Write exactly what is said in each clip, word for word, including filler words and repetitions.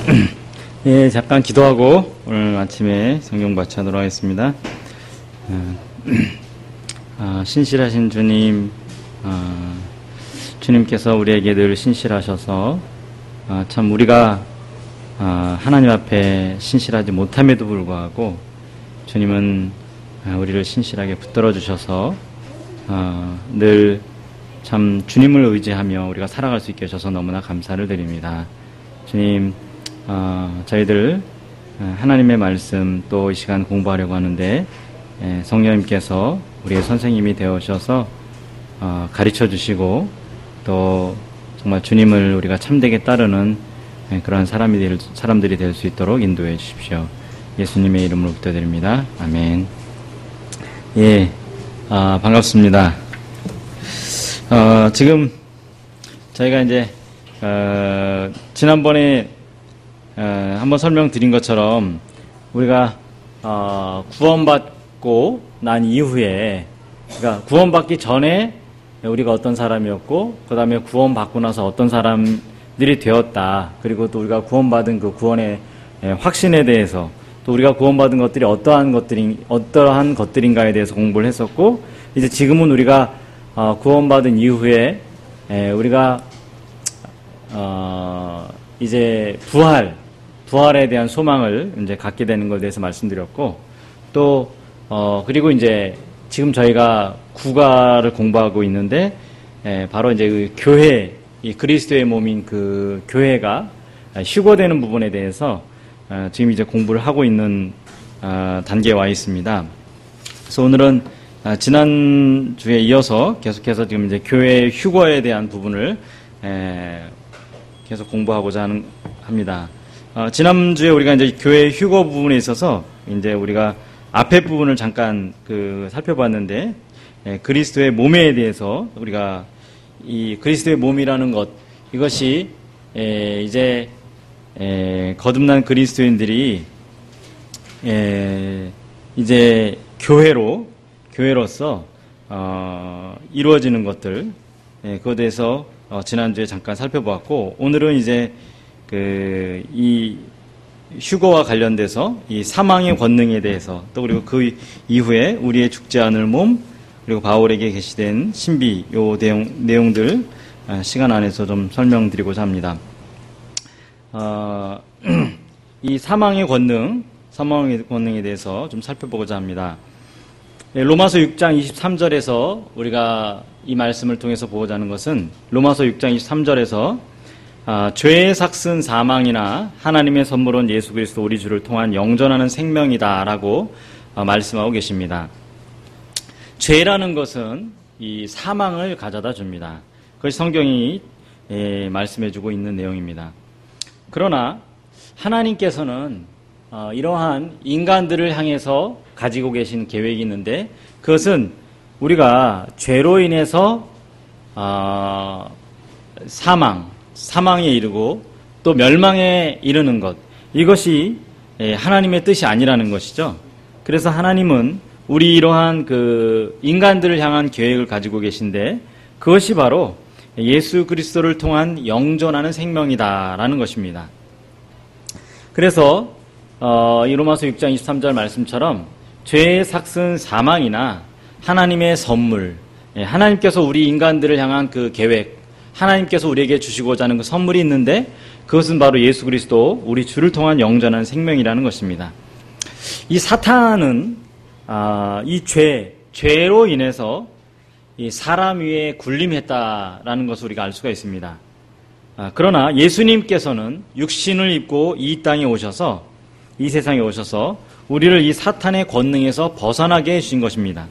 예, 잠깐 기도하고 오늘 아침에 성경 마치도록 하겠습니다. 아, 신실하신 주님, 아, 주님께서 우리에게 늘 신실하셔서 아, 참 우리가 아, 하나님 앞에 신실하지 못함에도 불구하고 주님은 아, 우리를 신실하게 붙들어 주셔서 아, 늘 참 주님을 의지하며 우리가 살아갈 수 있게 해주셔서 너무나 감사를 드립니다. 주님, 어, 저희들 하나님의 말씀 또 이 시간 공부하려고 하는데 예, 성령님께서 우리의 선생님이 되어주셔서 어, 가르쳐 주시고 또 정말 주님을 우리가 참되게 따르는 예, 그러한 사람이 될, 사람들이 될 수 있도록 인도해 주십시오. 예수님의 이름으로 부탁드립니다. 아멘. 예, 아, 반갑습니다. 어, 지금 저희가 이제 어, 지난번에 어, 한번 설명드린 것처럼 우리가 어, 구원받고 난 이후에, 그러니까 구원받기 전에 우리가 어떤 사람이었고 그 다음에 구원받고 나서 어떤 사람들이 되었다, 그리고 또 우리가 구원받은 그 구원의 확신에 대해서, 또 우리가 구원받은 것들이 어떠한 것들인 어떠한 것들인가에 대해서 공부를 했었고, 이제 지금은 우리가 어, 구원받은 이후에 에, 우리가 어, 이제 부활, 부활에 대한 소망을 이제 갖게 되는 것에 대해서 말씀드렸고, 또 어, 그리고 이제 지금 저희가 구가를 공부하고 있는데 에, 바로 이제 그 교회, 이 그리스도의 몸인 그 교회가 휴거되는 부분에 대해서 어, 지금 이제 공부를 하고 있는 어, 단계에 와 있습니다. 그래서 오늘은 아, 지난주에 이어서 계속해서 지금 이제 교회 휴거에 대한 부분을 에, 계속 공부하고자 하는, 합니다. 어, 지난주에 우리가 이제 교회 휴거 부분에 있어서 이제 우리가 앞에 부분을 잠깐 그 살펴봤는데, 에, 그리스도의 몸에 대해서 우리가 이 그리스도의 몸이라는 것, 이것이 에, 이제 에, 거듭난 그리스도인들이 에, 이제 교회로 교회로서 어, 이루어지는 것들, 예, 그것에 대해서 어, 지난주에 잠깐 살펴보았고, 오늘은 이제 그 이 휴거와 관련돼서 이 사망의 권능에 대해서, 또 그리고 그 이후에 우리의 죽지 않을 몸, 그리고 바울에게 계시된 신비, 요 내용, 내용들 아, 시간 안에서 좀 설명드리고자 합니다. 어, 이 사망의 권능, 사망의 권능에 대해서 좀 살펴보고자 합니다. 로마서 육 장 이십삼 절에서 우리가 이 말씀을 통해서 보고자 하는 것은, 로마서 육 장 이십삼 절에서 아, 죄의 삭슨 사망이나 하나님의 선물은 예수 그리스도 우리 주를 통한 영전하는 생명이다 라고 아, 말씀하고 계십니다. 죄라는 것은 이 사망을 가져다 줍니다. 그것이 성경이 예, 말씀해주고 있는 내용입니다. 그러나 하나님께서는 어, 이러한 인간들을 향해서 가지고 계신 계획이 있는데, 그것은 우리가 죄로 인해서 어, 사망, 사망에 이르고 또 멸망에 이르는 것, 이것이 하나님의 뜻이 아니라는 것이죠. 그래서 하나님은 우리 이러한 그 인간들을 향한 계획을 가지고 계신데, 그것이 바로 예수 그리스도를 통한 영존하는 생명이다라는 것입니다. 그래서 어, 이 로마서 육 장 이십삼 절 말씀처럼 죄의 삭슨 사망이나 하나님의 선물, 예, 하나님께서 우리 인간들을 향한 그 계획, 하나님께서 우리에게 주시고자 하는 그 선물이 있는데, 그것은 바로 예수 그리스도 우리 주를 통한 영전한 생명이라는 것입니다. 이 사탄은 아, 이 죄, 죄로 인해서 이 사람 위에 군림했다라는 것을 우리가 알 수가 있습니다. 아, 그러나 예수님께서는 육신을 입고 이 땅에 오셔서, 이 세상에 오셔서 우리를 이 사탄의 권능에서 벗어나게 해주신 것입니다.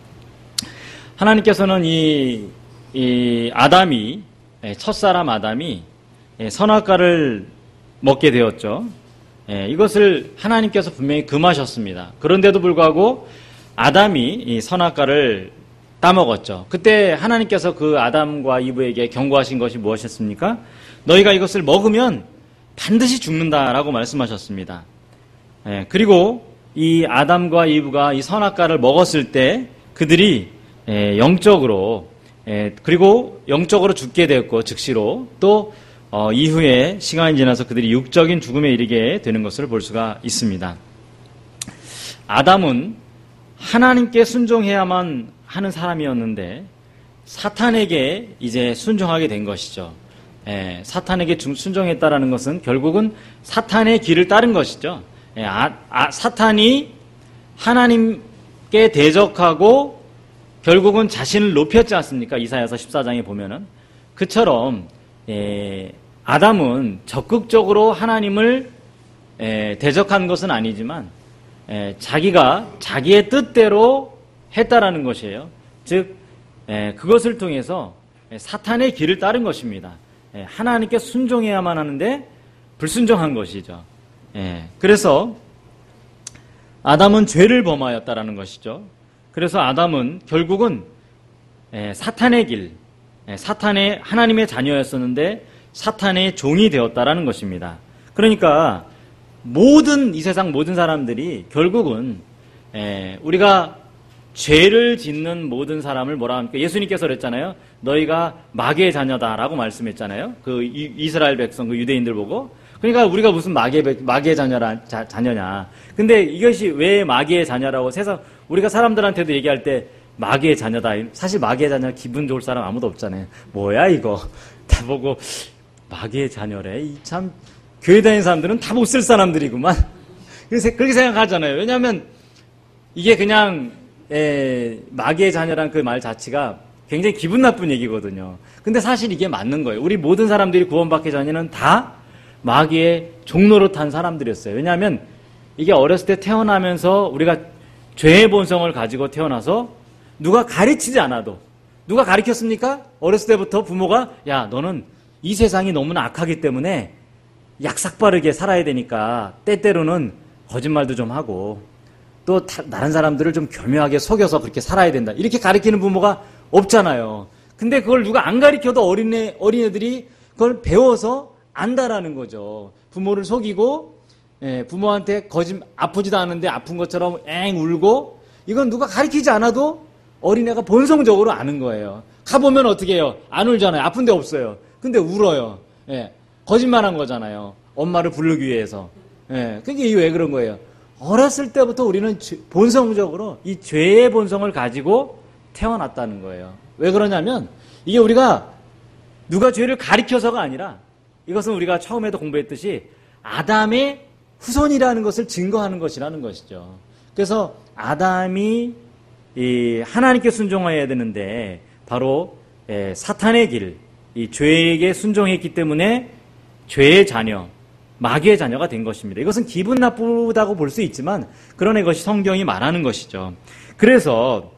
하나님께서는 이, 이 아담이, 첫사람 아담이 선악과를 먹게 되었죠. 이것을 하나님께서 분명히 금하셨습니다. 그런데도 불구하고 아담이 이 선악과를 따먹었죠. 그때 하나님께서 그 아담과 이브에게 경고하신 것이 무엇이었습니까? 너희가 이것을 먹으면 반드시 죽는다라고 말씀하셨습니다. 예, 그리고 이 아담과 이브가 이 선악과를 먹었을 때 그들이 예, 영적으로 예, 그리고 영적으로 죽게 되었고, 즉시로 또 어, 이후에 시간이 지나서 그들이 육적인 죽음에 이르게 되는 것을 볼 수가 있습니다. 아담은 하나님께 순종해야만 하는 사람이었는데 사탄에게 이제 순종하게 된 것이죠. 예, 사탄에게 순종했다라는 것은 결국은 사탄의 길을 따른 것이죠. 예, 아, 아, 사탄이 하나님께 대적하고 결국은 자신을 높였지 않습니까? 이사야서 십사 장에 보면은. 그처럼 예, 아담은 적극적으로 하나님을 예, 대적한 것은 아니지만 예, 자기가 자기의 뜻대로 했다라는 것이에요. 즉 예, 그것을 통해서 사탄의 길을 따른 것입니다. 예, 하나님께 순종해야만 하는데 불순종한 것이죠. 예, 그래서 아담은 죄를 범하였다라는 것이죠. 그래서 아담은 결국은 예, 사탄의 길, 예, 사탄의 하나님의 자녀였었는데 사탄의 종이 되었다라는 것입니다. 그러니까 모든 이 세상 모든 사람들이 결국은 예, 우리가 죄를 짓는 모든 사람을 뭐라 합니까? 예수님께서 그랬잖아요. 너희가 마귀의 자녀다라고 말씀했잖아요. 그 이스라엘 백성, 그 유대인들 보고. 그러니까 우리가 무슨 마귀의, 마귀의 자녀라, 자, 자녀냐. 근데 이것이 왜 마귀의 자녀라고 세상, 우리가 사람들한테도 얘기할 때 마귀의 자녀다. 사실 마귀의 자녀 기분 좋을 사람 아무도 없잖아요. 뭐야, 이거. 다 보고, 마귀의 자녀래. 참, 교회 다니는 사람들은 다 못 쓸 사람들이구만. 그래서 그렇게 생각하잖아요. 왜냐하면 이게 그냥, 에, 마귀의 자녀란 그 말 자체가 굉장히 기분 나쁜 얘기거든요. 근데 사실 이게 맞는 거예요. 우리 모든 사람들이 구원받기 전에는 다 마귀의 종로로 탄 사람들이었어요. 왜냐하면 이게 어렸을 때 태어나면서 우리가 죄의 본성을 가지고 태어나서 누가 가르치지 않아도, 누가 가르쳤습니까? 어렸을 때부터 부모가 야 너는 이 세상이 너무나 악하기 때문에 약삭빠르게 살아야 되니까 때때로는 거짓말도 좀 하고 또 다른 사람들을 좀 교묘하게 속여서 그렇게 살아야 된다. 이렇게 가르치는 부모가 없잖아요. 근데 그걸 누가 안 가르쳐도 어린애, 어린애들이 그걸 배워서 안다라는 거죠. 부모를 속이고, 예, 부모한테 거짓, 아프지도 않은데 아픈 것처럼 엥 울고, 이건 누가 가르치지 않아도 어린애가 본성적으로 아는 거예요. 가보면 어떻게 해요? 안 울잖아요. 아픈 데 없어요. 근데 울어요. 예, 거짓말 한 거잖아요. 엄마를 부르기 위해서. 예, 그게 이게 왜 그런 거예요? 어렸을 때부터 우리는 본성적으로 이 죄의 본성을 가지고 태어났다는 거예요. 왜 그러냐면 이게 우리가 누가 죄를 가리켜서가 아니라 이것은 우리가 처음에도 공부했듯이 아담의 후손이라는 것을 증거하는 것이라는 것이죠. 그래서 아담이 이 하나님께 순종해야 되는데 바로 사탄의 길, 이 죄에게 순종했기 때문에 죄의 자녀, 마귀의 자녀가 된 것입니다. 이것은 기분 나쁘다고 볼 수 있지만 그러나 이것이 성경이 말하는 것이죠. 그래서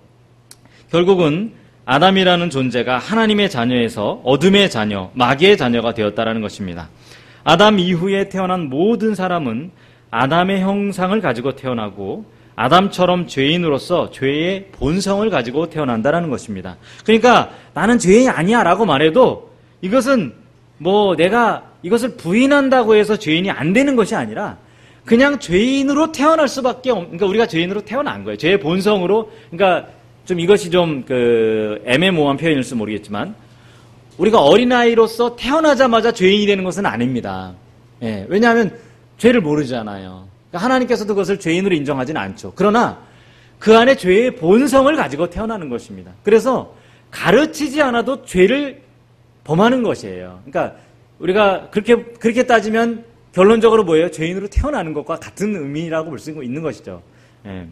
결국은 아담이라는 존재가 하나님의 자녀에서 어둠의 자녀, 마귀의 자녀가 되었다는 것입니다. 아담 이후에 태어난 모든 사람은 아담의 형상을 가지고 태어나고 아담처럼 죄인으로서 죄의 본성을 가지고 태어난다는 것입니다. 그러니까 나는 죄인이 아니야 라고 말해도 이것은 뭐 내가 이것을 부인한다고 해서 죄인이 안 되는 것이 아니라 그냥 죄인으로 태어날 수밖에 없, 그러니까 우리가 죄인으로 태어난 거예요. 죄의 본성으로. 그러니까 좀 이것이 좀 그 애매모호한 표현일지 모르겠지만 우리가 어린아이로서 태어나자마자 죄인이 되는 것은 아닙니다. 예, 왜냐하면 죄를 모르잖아요. 그러니까 하나님께서도 그것을 죄인으로 인정하지는 않죠. 그러나 그 안에 죄의 본성을 가지고 태어나는 것입니다. 그래서 가르치지 않아도 죄를 범하는 것이에요. 그러니까 우리가 그렇게 그렇게 따지면 결론적으로 뭐예요? 죄인으로 태어나는 것과 같은 의미라고 볼 수 있는 것이죠. 예.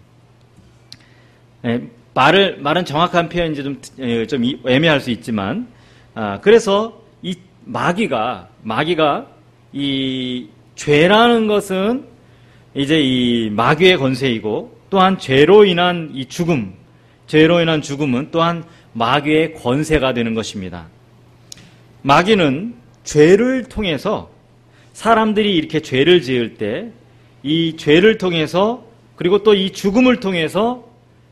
예, 말을 말은 정확한 표현인지 좀, 좀 애매할 수 있지만, 아, 그래서 이 마귀가 마귀가 이 죄라는 것은 이제 이 마귀의 권세이고 또한 죄로 인한 이 죽음, 죄로 인한 죽음은 또한 마귀의 권세가 되는 것입니다. 마귀는 죄를 통해서 사람들이 이렇게 죄를 지을 때 이 죄를 통해서 그리고 또 이 죽음을 통해서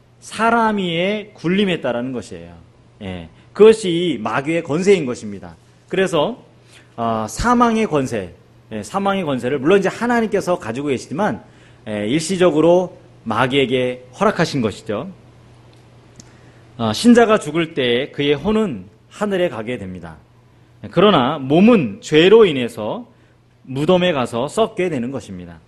사람의 굴림했다라는 것이에요. 예, 그것이 마귀의 권세인 것입니다. 그래서 어, 사망의 권세, 예, 사망의 권세를 물론 이제 하나님께서 가지고 계시지만 예, 일시적으로 마귀에게 허락하신 것이죠. 어, 신자가 죽을 때 그의 혼은 하늘에 가게 됩니다. 그러나 몸은 죄로 인해서 무덤에 가서 썩게 되는 것입니다.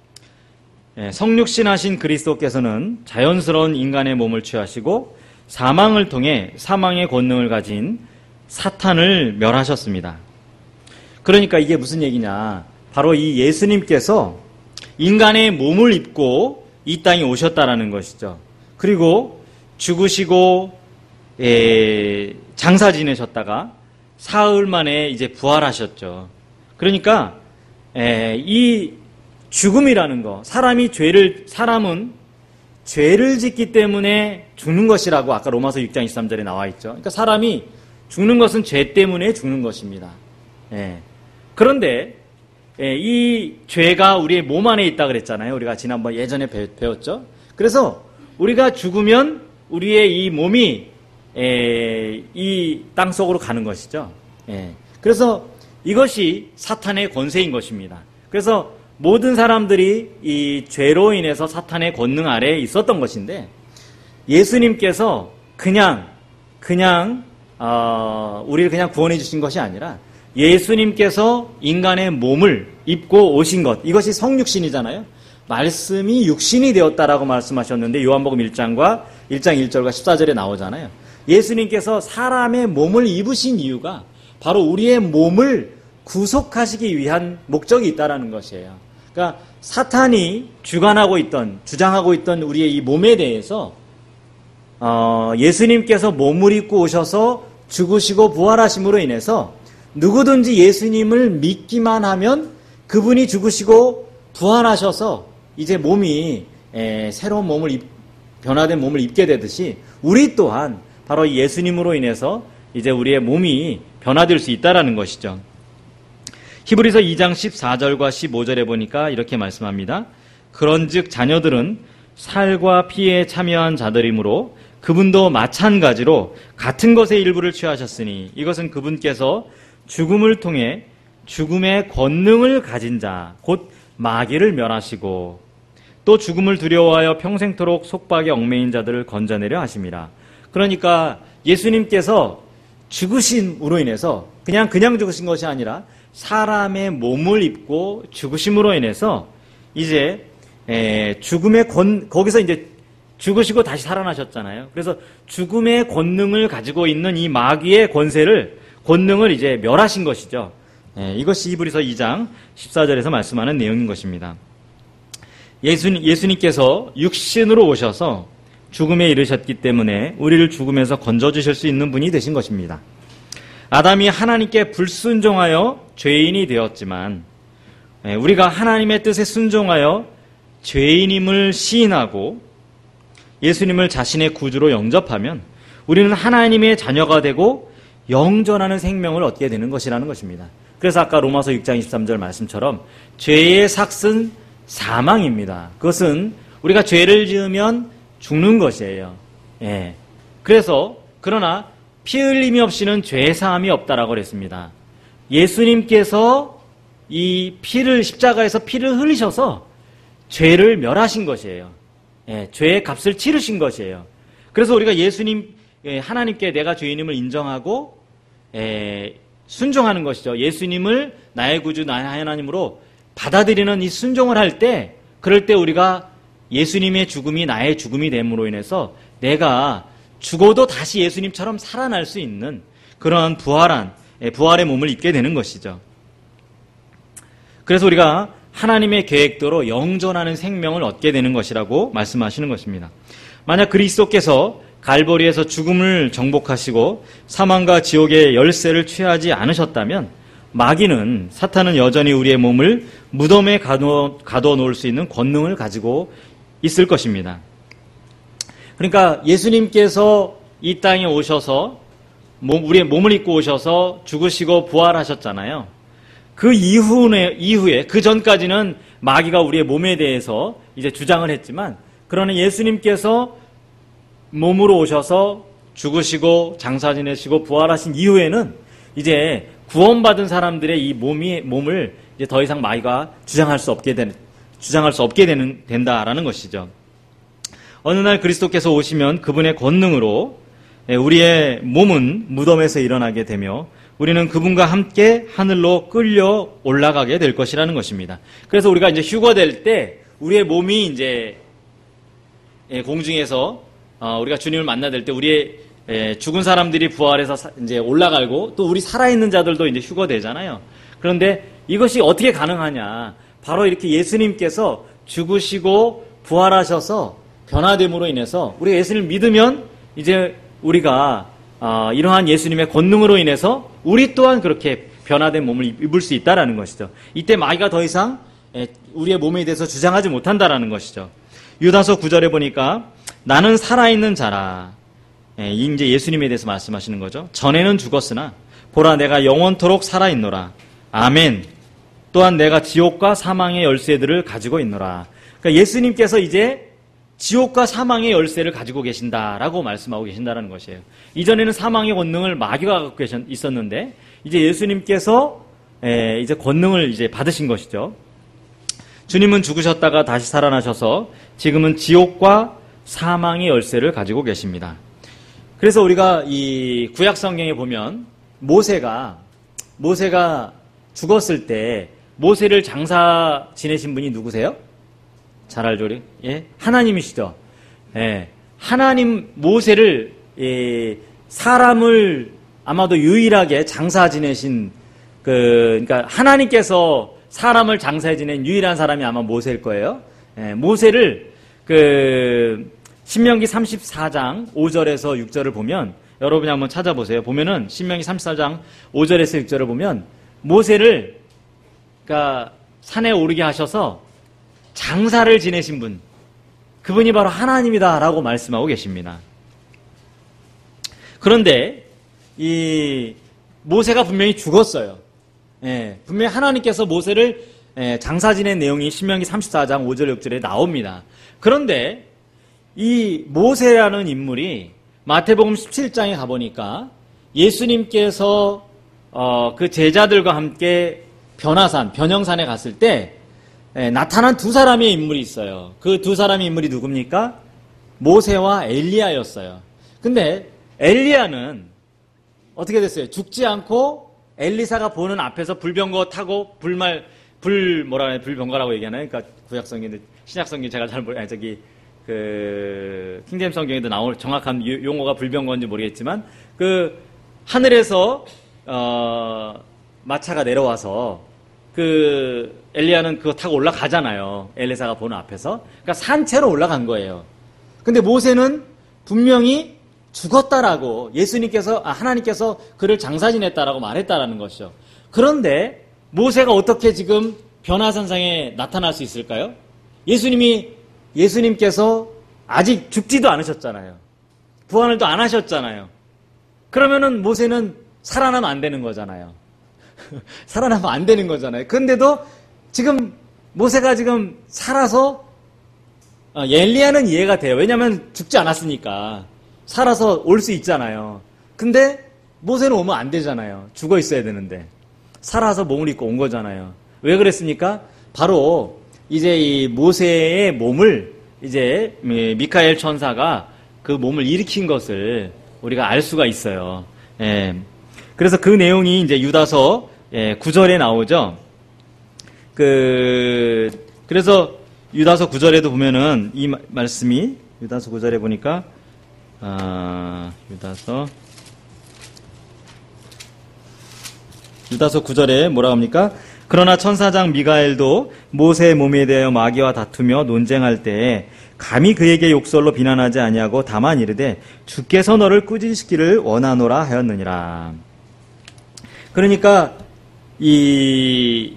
성육신하신 그리스도께서는 자연스러운 인간의 몸을 취하시고 사망을 통해 사망의 권능을 가진 사탄을 멸하셨습니다. 그러니까 이게 무슨 얘기냐? 바로 이 예수님께서 인간의 몸을 입고 이 땅에 오셨다라는 것이죠. 그리고 죽으시고 에, 장사 지내셨다가 사흘 만에 이제 부활하셨죠. 그러니까 에, 이 죽음이라는 거, 사람이 죄를 사람은 죄를 짓기 때문에 죽는 것이라고 아까 로마서 육 장 이십삼 절에 나와 있죠. 그러니까 사람이 죽는 것은 죄 때문에 죽는 것입니다. 예. 그런데 예, 이 죄가 우리의 몸 안에 있다 그랬잖아요. 우리가 지난번 예전에 배웠죠. 그래서 우리가 죽으면 우리의 이 몸이 예, 이 땅속으로 가는 것이죠. 예. 그래서 이것이 사탄의 권세인 것입니다. 그래서 모든 사람들이 이 죄로 인해서 사탄의 권능 아래에 있었던 것인데 예수님께서 그냥 그냥 어, 우리를 그냥 구원해 주신 것이 아니라 예수님께서 인간의 몸을 입고 오신 것, 이것이 성육신이잖아요. 말씀이 육신이 되었다라고 말씀하셨는데 요한복음 일 장과 일 장 일 절과 십사 절에 나오잖아요. 예수님께서 사람의 몸을 입으신 이유가 바로 우리의 몸을 구속하시기 위한 목적이 있다라는 것이에요. 그러니까 사탄이 주관하고 있던, 주장하고 있던 우리의 이 몸에 대해서 어, 예수님께서 몸을 입고 오셔서 죽으시고 부활하심으로 인해서 누구든지 예수님을 믿기만 하면 그분이 죽으시고 부활하셔서 이제 몸이 에, 새로운 몸을 입, 변화된 몸을 입게 되듯이 우리 또한 바로 예수님으로 인해서 이제 우리의 몸이 변화될 수 있다라는 것이죠. 히브리서 이 장 십사 절과 십오 절에 보니까 이렇게 말씀합니다. 그런즉 자녀들은 살과 피에 참여한 자들이므로 그분도 마찬가지로 같은 것의 일부를 취하셨으니 이것은 그분께서 죽음을 통해 죽음의 권능을 가진 자, 곧 마귀를 멸하시고 또 죽음을 두려워하여 평생토록 속박에 얽매인 자들을 건져내려 하심이라. 그러니까 예수님께서 죽으심으로 인해서 그냥 그냥 죽으신 것이 아니라 사람의 몸을 입고 죽으심으로 인해서 이제 에, 죽음의 권 거기서 이제 죽으시고 다시 살아나셨잖아요. 그래서 죽음의 권능을 가지고 있는 이 마귀의 권세를 권능을 이제 멸하신 것이죠. 에, 이것이 히브리서 이 장 십사 절에서 말씀하는 내용인 것입니다. 예수님, 예수님께서 육신으로 오셔서 죽음에 이르셨기 때문에 우리를 죽음에서 건져주실 수 있는 분이 되신 것입니다. 아담이 하나님께 불순종하여 죄인이 되었지만 우리가 하나님의 뜻에 순종하여 죄인임을 시인하고 예수님을 자신의 구주로 영접하면 우리는 하나님의 자녀가 되고 영존하는 생명을 얻게 되는 것이라는 것입니다. 그래서 아까 로마서 육 장 이십삼 절 말씀처럼 죄의 삭은 사망입니다. 그것은 우리가 죄를 지으면 죽는 것이에요. 예. 그래서 그러나 피 흘림이 없이는 죄 사함이 없다라고 그랬습니다. 예수님께서 이 피를 십자가에서 피를 흘리셔서 죄를 멸하신 것이에요. 예, 죄의 값을 치르신 것이에요. 그래서 우리가 예수님 예, 하나님께 내가 죄인임을 인정하고 예, 순종하는 것이죠. 예수님을 나의 구주 나의 하나님으로 받아들이는 이 순종을 할 때 그럴 때 우리가 예수님의 죽음이 나의 죽음이 됨으로 인해서 내가 죽어도 다시 예수님처럼 살아날 수 있는 그러한 부활한 부활의 몸을 입게 되는 것이죠. 그래서 우리가 하나님의 계획대로 영존하는 생명을 얻게 되는 것이라고 말씀하시는 것입니다. 만약 그리스도께서 갈보리에서 죽음을 정복하시고 사망과 지옥의 열쇠를 취하지 않으셨다면 마귀는 사탄은 여전히 우리의 몸을 무덤에 가둬, 가둬 놓을 수 있는 권능을 가지고 있을 것입니다. 그러니까 예수님께서 이 땅에 오셔서 우리의 몸을 입고 오셔서 죽으시고 부활하셨잖아요. 그 이후에, 이후에 그 전까지는 마귀가 우리의 몸에 대해서 이제 주장을 했지만 그러나 예수님께서 몸으로 오셔서 죽으시고 장사 지내시고 부활하신 이후에는 이제 구원받은 사람들의 이 몸이 몸을 이제 더 이상 마귀가 주장할 수 없게 되는 주장할 수 없게 되는 된다라는 것이죠. 어느 날 그리스도께서 오시면 그분의 권능으로 우리의 몸은 무덤에서 일어나게 되며 우리는 그분과 함께 하늘로 끌려 올라가게 될 것이라는 것입니다. 그래서 우리가 이제 휴거될 때 우리의 몸이 이제 공중에서 우리가 주님을 만나될 때 우리의 죽은 사람들이 부활해서 이제 올라가고 또 우리 살아있는 자들도 이제 휴거되잖아요. 그런데 이것이 어떻게 가능하냐? 바로 이렇게 예수님께서 죽으시고 부활하셔서 변화됨으로 인해서 우리가 예수님을 믿으면 이제 우리가 어, 이러한 예수님의 권능으로 인해서 우리 또한 그렇게 변화된 몸을 입을 수 있다라는 것이죠. 이때 마귀가 더 이상 우리의 몸에 대해서 주장하지 못한다라는 것이죠. 유다서 구 절에 보니까 나는 살아있는 자라. 이제 예수님에 대해서 말씀하시는 거죠. 전에는 죽었으나 보라 내가 영원토록 살아있노라. 아멘. 또한 내가 지옥과 사망의 열쇠들을 가지고 있노라. 그러니까 예수님께서 이제 지옥과 사망의 열쇠를 가지고 계신다라고 말씀하고 계신다는 것이에요. 이전에는 사망의 권능을 마귀가 갖고 있었는데 이제 예수님께서 이제 권능을 이제 받으신 것이죠. 주님은 죽으셨다가 다시 살아나셔서 지금은 지옥과 사망의 열쇠를 가지고 계십니다. 그래서 우리가 이 구약 성경에 보면 모세가 모세가 죽었을 때 모세를 장사 지내신 분이 누구세요? 잘 알죠, 우리? 예, 하나님이시죠. 예, 하나님 모세를 예, 사람을 아마도 유일하게 장사 지내신 그 그러니까 하나님께서 사람을 장사해 지낸 유일한 사람이 아마 모세일 거예요. 예, 모세를 그 신명기 삼십사 장 오 절에서 육 절을 보면 여러분이 한번 찾아보세요. 보면은 신명기 삼십사 장 오 절에서 육 절을 보면 모세를 그러니까 산에 오르게 하셔서 장사를 지내신 분, 그분이 바로 하나님이다라고 말씀하고 계십니다. 그런데 이 모세가 분명히 죽었어요. 예, 분명히 하나님께서 모세를 예, 장사 지낸 내용이 신명기 삼십사 장 오 절 육 절에 나옵니다. 그런데 이 모세라는 인물이 마태복음 십칠 장에 가보니까 예수님께서 어, 그 제자들과 함께 변화산, 변형산에 갔을 때 예, 나타난 두 사람의 인물이 있어요. 그 두 사람의 인물이 누굽니까? 모세와 엘리야였어요. 근데 엘리야는 어떻게 됐어요? 죽지 않고 엘리사가 보는 앞에서 불병거 타고 불말 불 뭐라 그래 불병거라고 얘기하나요? 그러니까 구약 성경인데 신약 성경 제가 잘 모르 아니 저기 그 킹제임 성경에도 나올 정확한 용어가 불병거인지 모르겠지만 그 하늘에서 어 마차가 내려와서 그 엘리야는 그거 타고 올라가잖아요. 엘리사가 보는 앞에서. 그러니까 산채로 올라간 거예요. 근데 모세는 분명히 죽었다라고 예수님께서 아, 하나님께서 그를 장사 지냈다라고 말했다라는 것이죠. 그런데 모세가 어떻게 지금 변화산상에 나타날 수 있을까요? 예수님이 예수님께서 아직 죽지도 않으셨잖아요. 부활을 또 안 하셨잖아요. 그러면은 모세는 살아나면 안 되는 거잖아요. 살아나면 안 되는 거잖아요. 그런데도 지금 모세가 지금 살아서 엘리야는 이해가 돼요. 왜냐하면 죽지 않았으니까 살아서 올 수 있잖아요. 근데 모세는 오면 안 되잖아요. 죽어 있어야 되는데 살아서 몸을 입고 온 거잖아요. 왜 그랬습니까? 바로 이제 이 모세의 몸을 이제 미카엘 천사가 그 몸을 일으킨 것을 우리가 알 수가 있어요. 예. 그래서 그 내용이 이제 유다서 예, 구 절에 나오죠. 그 그래서 유다서 구 절에도 보면은 이 마, 말씀이 유다서 구 절에 보니까 아, 유다서 유다서 구 절에 뭐라 합니까? 그러나 천사장 미가엘도 모세의 몸에 대하여 마귀와 다투며 논쟁할 때에 감히 그에게 욕설로 비난하지 아니하고 다만 이르되 주께서 너를 꾸짖기를 원하노라 하였느니라. 그러니까 이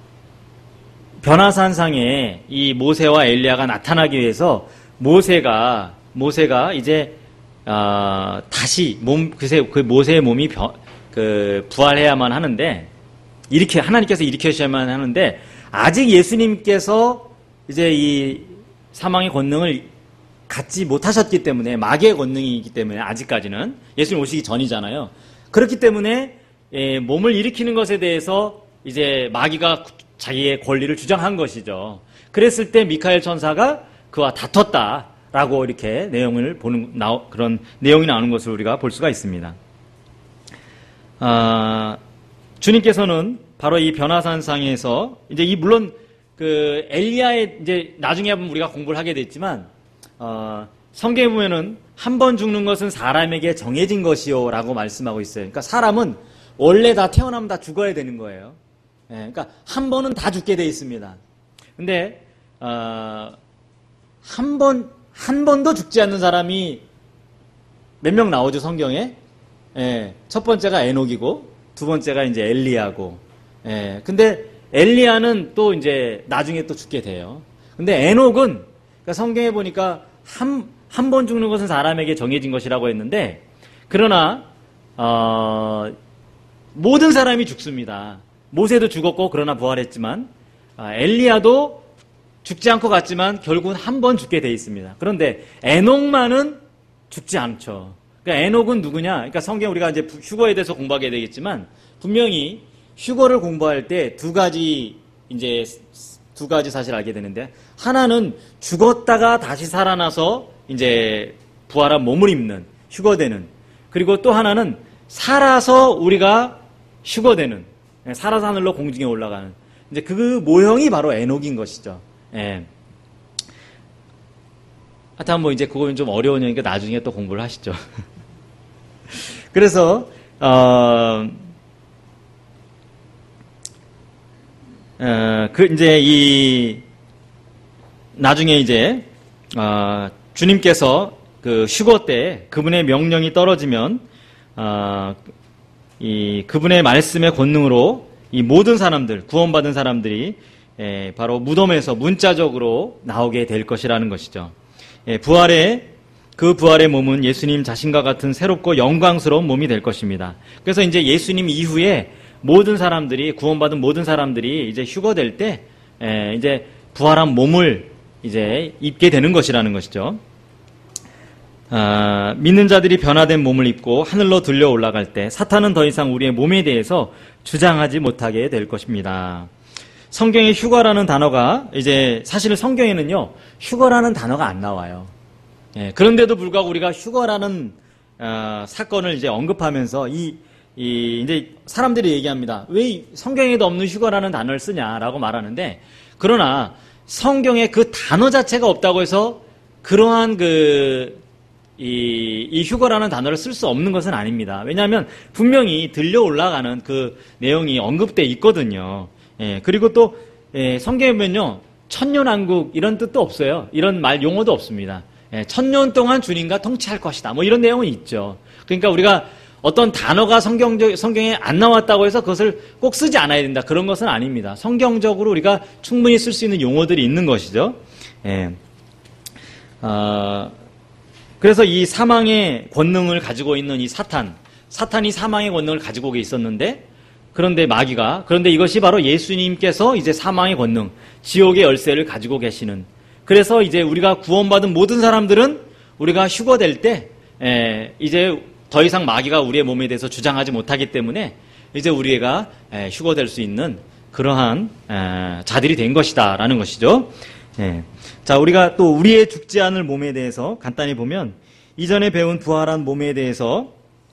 변화산상에 이 모세와 엘리야가 나타나기 위해서 모세가 모세가 이제 어, 다시 몸 그새 그 모세의 몸이 변, 그 부활해야만 하는데 이렇게 하나님께서 일으켜주셔야만 하는데 아직 예수님께서 이제 이 사망의 권능을 갖지 못하셨기 때문에 마귀의 권능이기 때문에 아직까지는 예수님 오시기 전이잖아요. 그렇기 때문에 예, 몸을 일으키는 것에 대해서 이제 마귀가 자기의 권리를 주장한 것이죠. 그랬을 때 미카엘 천사가 그와 다퉜다라고 이렇게 내용을 보는 나오, 그런 내용이 나오는 것을 우리가 볼 수가 있습니다. 아, 주님께서는 바로 이 변화산상에서 이제 이 물론 그 엘리야의 이제 나중에 한번 우리가 공부를 하게 됐지만 어, 성경에 보면은 한 번 죽는 것은 사람에게 정해진 것이요라고 말씀하고 있어요. 그러니까 사람은 원래 다 태어나면 다 죽어야 되는 거예요. 예, 그러니까 한 번은 다 죽게 돼 있습니다. 근데 어, 한 번, 한 번도 죽지 않는 사람이 몇 명 나오죠, 성경에? 예, 첫 번째가 에녹이고, 두 번째가 이제 엘리야고, 예, 근데 엘리야는 또 이제 나중에 또 죽게 돼요. 근데 에녹은, 그러니까 성경에 보니까 한, 한 번 죽는 것은 사람에게 정해진 것이라고 했는데, 그러나, 어, 모든 사람이 죽습니다. 모세도 죽었고, 그러나 부활했지만, 아, 엘리야도 죽지 않고 갔지만 결국은 한 번 죽게 돼 있습니다. 그런데 에녹만은 죽지 않죠. 그러니까 에녹은 누구냐? 그러니까 성경 우리가 이제 휴거에 대해서 공부하게 되겠지만 분명히 휴거를 공부할 때 두 가지 이제 두 가지 사실 알게 되는데 하나는 죽었다가 다시 살아나서 이제 부활한 몸을 입는 휴거되는 그리고 또 하나는 살아서 우리가 휴거되는 살아서 하늘로 공중에 올라가는 이제 그 모형이 바로 에녹인 것이죠. 예. 하여튼 뭐 이제 그거는 좀 어려우니까 나중에 또 공부를 하시죠. 그래서 어, 어, 그 이제 이 나중에 이제 어, 주님께서 그 휴거 때 그분의 명령이 떨어지면 어, 이 그분의 말씀의 권능으로 이 모든 사람들 구원받은 사람들이 예, 바로 무덤에서 문자적으로 나오게 될 것이라는 것이죠. 예, 부활의 그 부활의 몸은 예수님 자신과 같은 새롭고 영광스러운 몸이 될 것입니다. 그래서 이제 예수님 이후에 모든 사람들이 구원받은 모든 사람들이 이제 휴거될 때 예, 이제 부활한 몸을 이제 입게 되는 것이라는 것이죠. 아, 믿는 자들이 변화된 몸을 입고 하늘로 들려 올라갈 때 사탄은 더 이상 우리의 몸에 대해서 주장하지 못하게 될 것입니다. 성경에 휴거라는 단어가 이제 사실 성경에는요 휴거라는 단어가 안 나와요. 예, 그런데도 불구하고 우리가 휴거라는 어, 사건을 이제 언급하면서 이, 이 이제 사람들이 얘기합니다. 왜 성경에도 없는 휴거라는 단어를 쓰냐라고 말하는데 그러나 성경에 그 단어 자체가 없다고 해서 그러한 그 이, 이 휴거라는 단어를 쓸 수 없는 것은 아닙니다. 왜냐하면 분명히 들려 올라가는 그 내용이 언급되어 있거든요. 예, 그리고 또, 예, 성경에 보면요, 천년왕국 이런 뜻도 없어요. 이런 말 용어도 없습니다. 예, 천년 동안 주님과 통치할 것이다. 뭐 이런 내용은 있죠. 그러니까 우리가 어떤 단어가 성경적, 성경에 안 나왔다고 해서 그것을 꼭 쓰지 않아야 된다. 그런 것은 아닙니다. 성경적으로 우리가 충분히 쓸 수 있는 용어들이 있는 것이죠. 예. 어, 그래서 이 사망의 권능을 가지고 있는 이 사탄, 사탄이 사망의 권능을 가지고 있었는데, 그런데 마귀가, 그런데 이것이 바로 예수님께서 이제 사망의 권능, 지옥의 열쇠를 가지고 계시는, 그래서 이제 우리가 구원받은 모든 사람들은 우리가 휴거될 때, 에, 이제 더 이상 마귀가 우리의 몸에 대해서 주장하지 못하기 때문에 이제 우리가 에, 휴거될 수 있는 그러한 에, 자들이 된 것이다 라는 것이죠. 예. 자, 우리가 또 우리의 죽지 않을 몸에 대해서 간단히 보면 이전에 배운 부활한 몸에 대해서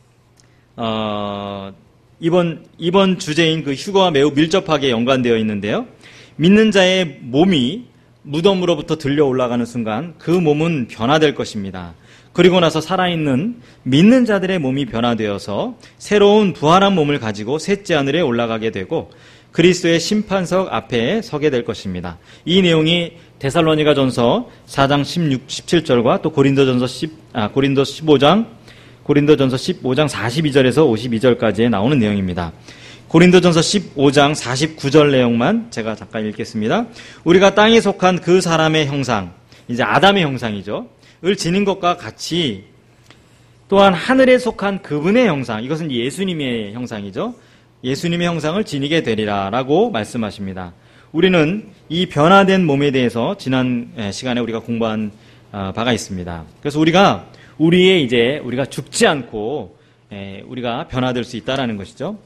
어, 이번 이번 주제인 그 휴거와 매우 밀접하게 연관되어 있는데요. 믿는 자의 몸이 무덤으로부터 들려 올라가는 순간 그 몸은 변화될 것입니다. 그리고 나서 살아있는 믿는 자들의 몸이 변화되어서 새로운 부활한 몸을 가지고 셋째 하늘에 올라가게 되고 그리스도의 심판석 앞에 서게 될 것입니다. 이 내용이 데살로니가전서 사 장 십육, 십칠 절과 또 고린도전서 십, 아, 고린도 십오 장, 고린도전서 십오 장 사십이 절에서 오십이 절까지에 나오는 내용입니다. 고린도전서 십오 장 사십구 절 내용만 제가 잠깐 읽겠습니다. 우리가 땅에 속한 그 사람의 형상, 이제 아담의 형상이죠. 을 지닌 것과 같이 또한 하늘에 속한 그분의 형상, 이것은 예수님의 형상이죠. 예수님의 형상을 지니게 되리라 라고 말씀하십니다. 우리는 이 변화된 몸에 대해서 지난 시간에 우리가 공부한 바가 있습니다. 그래서 우리가 우리의 이제 우리가 죽지 않고 우리가 변화될 수 있다라는 것이죠.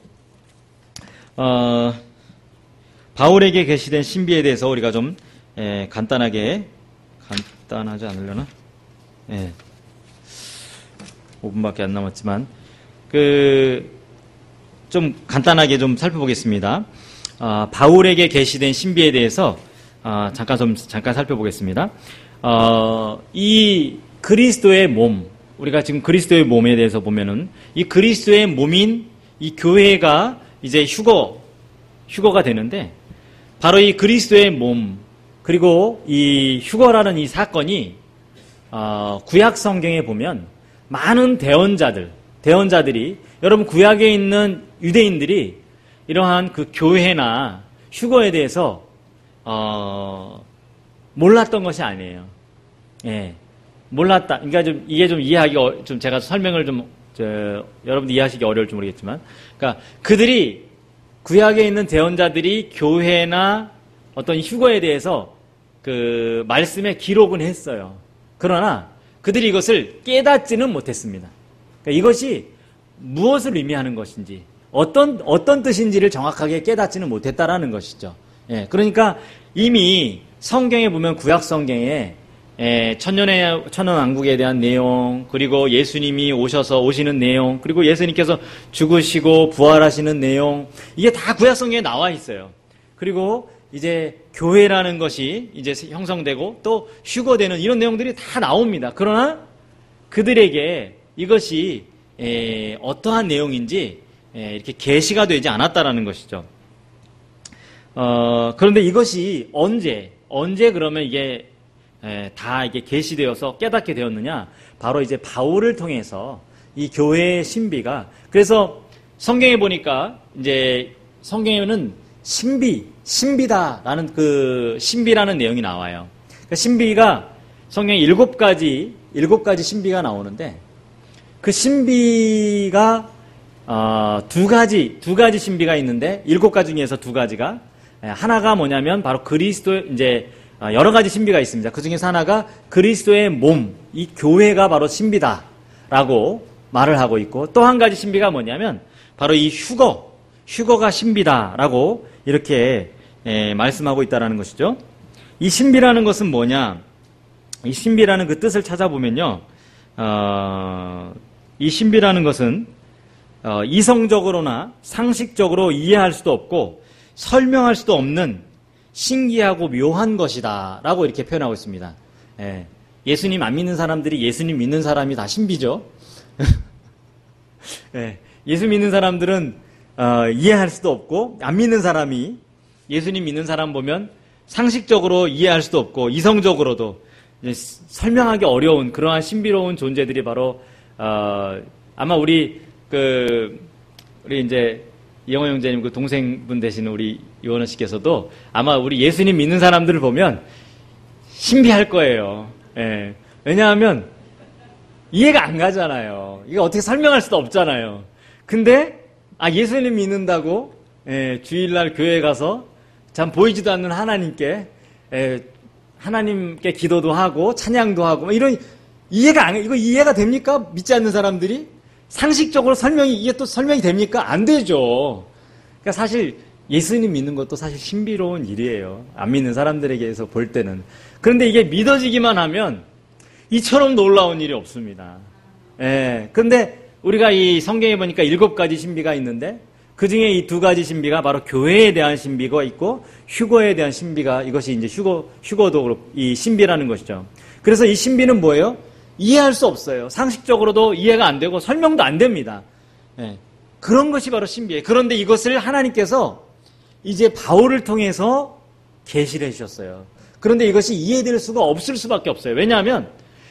어, 바울에게 계시된 신비에 대해서 우리가 좀 에, 간단하게 간단하지 않으려나? 예. 오 분밖에 안 남았지만 그 좀 간단하게 좀 살펴보겠습니다. 어, 바울에게 계시된 신비에 대해서 어, 잠깐 좀 잠깐 살펴보겠습니다. 어, 이 그리스도의 몸, 우리가 지금 그리스도의 몸에 대해서 보면은 이 그리스도의 몸인 이 교회가 이제 휴거, 휴거가 되는데 바로 이 그리스도의 몸 그리고 이 휴거라는 이 사건이 어, 구약 성경에 보면 많은 대언자들, 대언자들이 여러분 구약에 있는 유대인들이 이러한 그 교회나 휴거에 대해서 어, 몰랐던 것이 아니에요. 예, 몰랐다. 그러니까 좀 이게 좀 이해하기 어, 좀 제가 설명을 좀 저, 여러분들 이해하시기 어려울지 모르겠지만, 그러니까 그들이 구약에 있는 대언자들이 교회나 어떤 휴거에 대해서 그 말씀에 기록은 했어요. 그러나 그들이 이것을 깨닫지는 못했습니다. 그러니까 이것이 무엇을 의미하는 것인지, 어떤 어떤 뜻인지를 정확하게 깨닫지는 못했다라는 것이죠. 예, 그러니까 이미 성경에 보면 구약 성경에 예, 천년의 천년왕국에 대한 내용, 그리고 예수님이 오셔서 오시는 내용, 그리고 예수님께서 죽으시고 부활하시는 내용, 이게 다 구약 성경에 나와 있어요. 그리고 이제 교회라는 것이 이제 형성되고 또 휴거되는 이런 내용들이 다 나옵니다. 그러나 그들에게 이것이 에, 어떠한 내용인지 에, 이렇게 계시가 되지 않았다라는 것이죠. 어, 그런데 이것이 언제 언제 그러면 이게 에, 다 이게 계시되어서 깨닫게 되었느냐? 바로 이제 바울을 통해서 이 교회의 신비가, 그래서 성경에 보니까 이제 성경에는 신비, 신비다라는 그 신비라는 내용이 나와요. 그 신비가 성경에 일곱 가지 일곱 가지 신비가 나오는데 그 신비가 어, 두 가지 두 가지 신비가 있는데 일곱 가지 중에서 두 가지가 하나가 뭐냐면 바로 그리스도 이제 여러 가지 신비가 있습니다. 그 중에서 하나가 그리스도의 몸, 이 교회가 바로 신비다라고 말을 하고 있고, 또 한 가지 신비가 뭐냐면 바로 이 휴거, 휴거가 신비다라고 이렇게 에, 말씀하고 있다는 것이죠. 이 신비라는 것은 뭐냐? 이 신비라는 그 뜻을 찾아보면요, 어, 이 신비라는 것은 어, 이성적으로나 상식적으로 이해할 수도 없고 설명할 수도 없는 신기하고 묘한 것이다 라고 이렇게 표현하고 있습니다. 예, 예수님 안 믿는 사람들이 예수님 믿는 사람이 다 신비죠. 예, 예수 믿는 사람들은 어, 이해할 수도 없고, 안 믿는 사람이 예수님 믿는 사람 보면 상식적으로 이해할 수도 없고 이성적으로도 이제 설명하기 어려운 그러한 신비로운 존재들이 바로 어, 아마 우리 그 우리 이제 이영호 형제님 그 동생분 되시는 우리 유원호 씨께서도 아마 우리 예수님 믿는 사람들을 보면 신비할 거예요. 예. 왜냐하면 이해가 안 가잖아요. 이거 어떻게 설명할 수도 없잖아요. 근데 아 예수님 믿는다고 예, 주일날 교회 가서 참 보이지도 않는 하나님께 예, 하나님께 기도도 하고 찬양도 하고 이런 이해가 안 이거 이해가 됩니까? 믿지 않는 사람들이 상식적으로 설명이 이게 또 설명이 됩니까? 안 되죠. 그러니까 사실 예수님 믿는 것도 사실 신비로운 일이에요. 안 믿는 사람들에게서 볼 때는. 그런데 이게 믿어지기만 하면 이처럼 놀라운 일이 없습니다. 예. 그런데 우리가 이 성경에 보니까 일곱 가지 신비가 있는데 그 중에 이 두 가지 신비가 바로 교회에 대한 신비가 있고 휴거에 대한 신비가, 이것이 이제 휴거, 휴거도 이 신비라는 것이죠. 그래서 이 신비는 뭐예요? 이해할 수 없어요. 상식적으로도 이해가 안 되고 설명도 안 됩니다. 예. 그런 것이 바로 신비예요. 그런데 이것을 하나님께서 이제 바울을 통해서 계시를 해주셨어요. 그런데 이것이 이해될 수가 없을 수밖에 없어요. 왜냐하면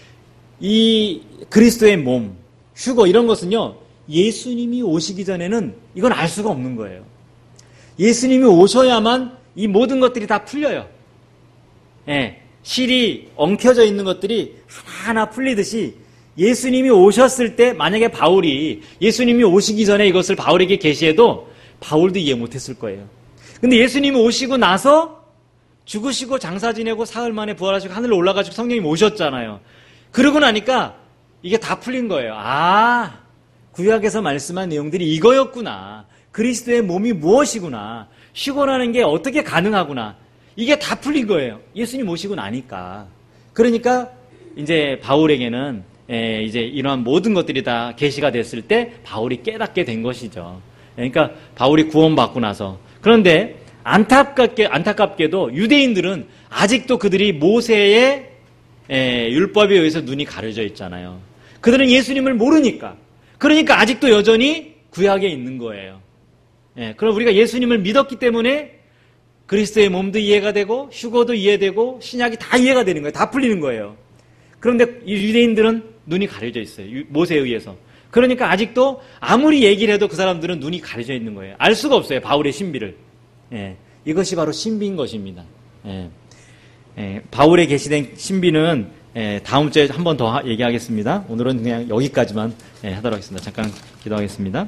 이 그리스도의 몸, 휴거 이런 것은요, 예수님이 오시기 전에는 이건 알 수가 없는 거예요. 예수님이 오셔야만 이 모든 것들이 다 풀려요. 예. 실이 엉켜져 있는 것들이 하나하나 풀리듯이 예수님이 오셨을 때 만약에 바울이 예수님이 오시기 전에 이것을 바울에게 계시해도 바울도 이해 못했을 거예요. 근데 예수님이 오시고 나서 죽으시고 장사 지내고 사흘 만에 부활하시고 하늘로 올라가시고 성령이 오셨잖아요. 그러고 나니까 이게 다 풀린 거예요. 아, 구약에서 말씀한 내용들이 이거였구나. 그리스도의 몸이 무엇이구나. 휴거라는 게 어떻게 가능하구나. 이게 다 풀린 거예요. 예수님 오시고 나니까. 그러니까 이제 바울에게는 에, 이제 이러한 모든 것들이 다 계시가 됐을 때 바울이 깨닫게 된 것이죠. 그러니까 바울이 구원받고 나서. 그런데 안타깝게, 안타깝게도 유대인들은 아직도 그들이 모세의 에, 율법에 의해서 눈이 가려져 있잖아요. 그들은 예수님을 모르니까. 그러니까 아직도 여전히 구약에 있는 거예요. 예, 그럼 우리가 예수님을 믿었기 때문에 그리스도의 몸도 이해가 되고 휴거도 이해되고 신약이 다 이해가 되는 거예요. 다 풀리는 거예요. 그런데 이 유대인들은 눈이 가려져 있어요. 모세에 의해서. 그러니까 아직도 아무리 얘기를 해도 그 사람들은 눈이 가려져 있는 거예요. 알 수가 없어요. 바울의 신비를. 예, 이것이 바로 신비인 것입니다. 예, 예, 바울의 계시된 신비는 예, 다음 주에 한 번 더 얘기하겠습니다. 오늘은 그냥 여기까지만 예, 하도록 하겠습니다. 잠깐 기도하겠습니다.